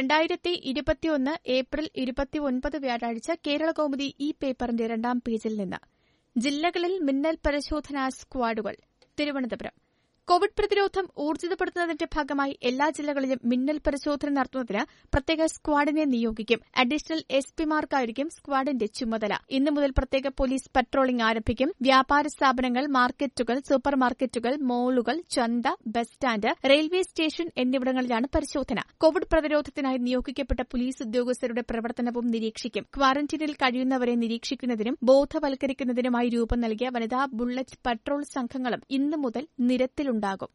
2021 April 29 വ്യാഴാഴ്ച കേരളകൗമുദി ഈ പേപ്പറിന്റെ 2-ാം പേജിൽ നിന്ന് ജില്ലകളിൽ മിന്നൽ പരിശോധനാ സ്ക്വാഡുകൾ. തിരുവനന്തപുരം കോവിഡ് പ്രതിരോധം ഊർജിതപ്പെടുത്തുന്നതിന്റെ ഭാഗമായി എല്ലാ ജില്ലകളിലും മിന്നൽ പരിശോധന നടത്തുന്നതിന് പ്രത്യേക സ്ക്വാഡിനെ നിയോഗിക്കും. അഡീഷണൽ എസ്പിമാർക്കായിരിക്കും സ്ക്വാഡിന്റെ ചുമതല. ഇന്നു മുതൽ പ്രത്യേക പോലീസ് പട്രോളിംഗ് ആരംഭിക്കും. വ്യാപാര സ്ഥാപനങ്ങൾ, മാർക്കറ്റുകൾ, സൂപ്പർ മാർക്കറ്റുകൾ, മോളുകൾ, ചന്ത, ബസ് സ്റ്റാൻഡ്, റെയിൽവേ സ്റ്റേഷൻ എന്നിവിടങ്ങളിലാണ് പരിശോധന. കോവിഡ് പ്രതിരോധത്തിനായി നിയോഗിക്കപ്പെട്ട പോലീസ് ഉദ്യോഗസ്ഥരുടെ പ്രവർത്തനവും നിരീക്ഷിക്കും. ക്വാറന്റീനിൽ കഴിയുന്നവരെ നിരീക്ഷിക്കുന്നതിനും ബോധവൽക്കരിക്കുന്നതിനുമായി രൂപം നൽകിയ വനിതാ ബുള്ളറ്റ് പട്രോൾ സംഘങ്ങളും ഇന്നു മുതൽ നിരത്തിലുണ്ടാകും.